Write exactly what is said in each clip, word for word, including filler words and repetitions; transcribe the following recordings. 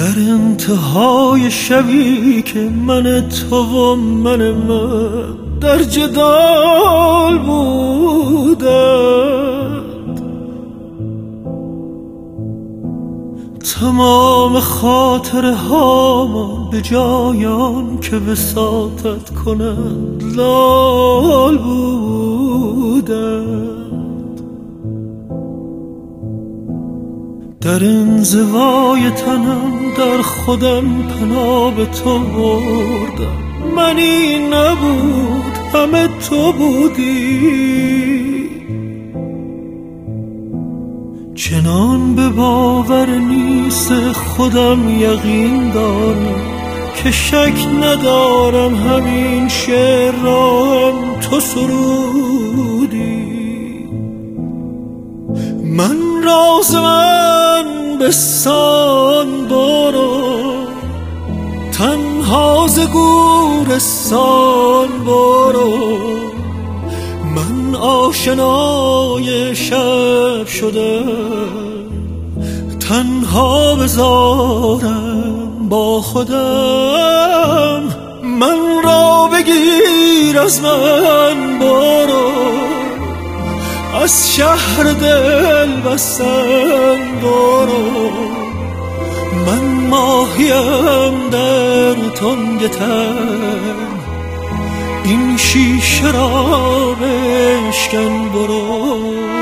در انتهای شبی که من تو و من من در جدال بودند، تمام خاطره هامان به جایان که وساطت کنند لال بودند. در انزوای تنم در خودم پناه به تو بردم، منی نبود همه تو بودی. چنان به باور نیست خودم یقین دارم که شک ندارم همین شعر را هم تو سرودی. من راز من بستان برو، تنها ز گورستان برو. من آشنای شب شده، تنها بذارم با خودم. من را بگیر از من برو، از شهر دل بستن برو. من ماهیم در تنگ تن، این شیشه را بشکن برو.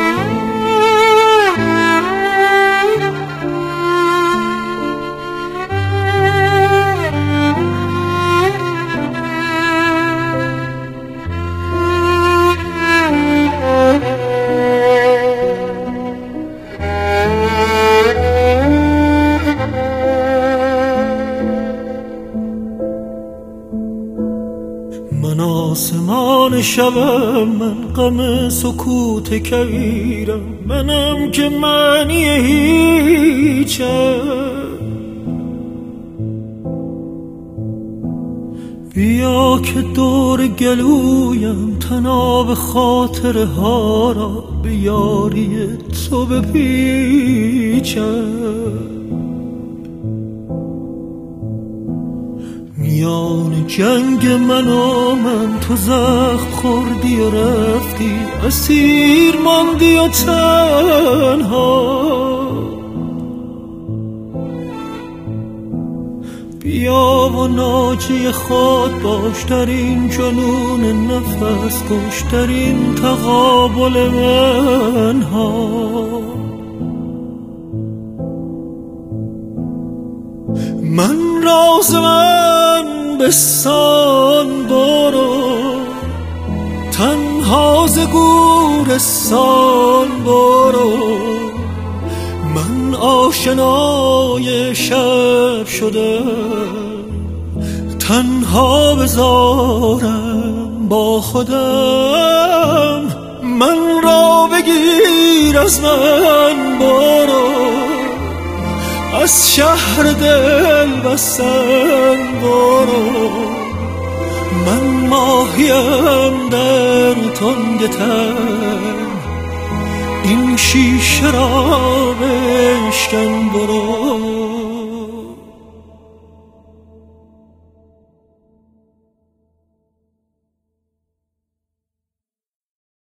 من آسمان شبم، من غم سکوت کویرم، منم که معنی هیچم. بیا که دور گلویم تناب خاطره ها را به یاری تو بپیچم. میان جنگ من و من تو زخم خوردی و رفتی، اسیر ماندی و تنها. بیا و ناجی خود باش در این جنون نفس کش، در این تقابل منها. من راز من بستان برو، تنها ز گورستان برو. من آشنای شب شده، تنها بذارم با خودم. من را بگیر از من برو، از شهر دل بستن برو. من ماهیم در تنگ تن، این شیشه را بشکن برو.